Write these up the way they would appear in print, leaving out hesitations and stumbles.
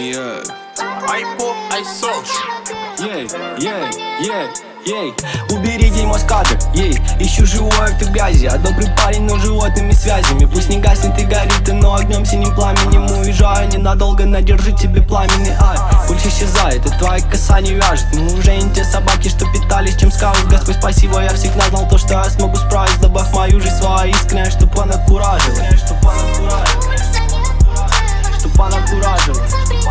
Yeah. Айпо, айсош. Ей, убери дерьмо с кадра, ей. Ищу живое в этой грязи, а добрый парень, но животными связями. Пусть не гаснет и горит, но огнем синим пламенем уезжаю ненадолго, надержи тебе пламенный ай. Пульс исчезает, и твои касания вяжет. Мы уже не те собаки, что питались, чем скажут. Господь, спасибо, я всегда знал то, что я смогу справиться. Добавь в мою жизнь своя искренняя, чтоб она куражила. Чтоб она куражила.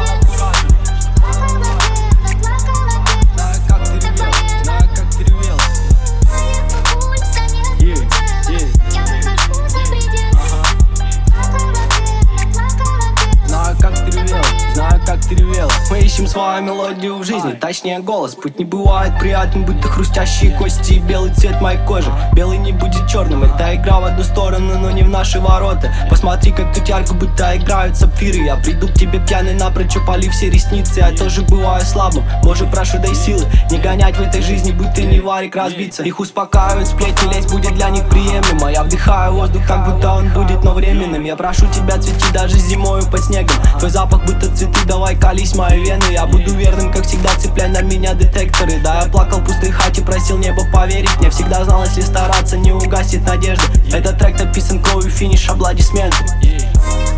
Мы ищем свою мелодию в жизни, точнее голос. Путь не бывает приятным, будто хрустящие кости и белый цвет моей кожи. Белый не будет черным, это игра в одну сторону, но не в наши ворота. Посмотри, как тут ярко, будто играют сапфиры. Я приду к тебе пьяный напрочь, опалив все ресницы. Я тоже бываю слабым, Боже, прошу, дай силы не гонять в этой жизни, будь ты не варик, разбиться. Их успокаивают сплетни, лезть будет для них приемлемо. Я вдыхаю воздух, как будто он будет, но временным. Я прошу тебя, цвети даже зимою под снегом. Твой запах будто цветы, давай колись мои вены. Я буду верным, как всегда, цепляй на меня детекторы. Да, я плакал в пустой хате, просил небо поверить мне. Всегда знал, если стараться, не угасит надежда. Этот трек написан кровью, финиш, аплодисменты.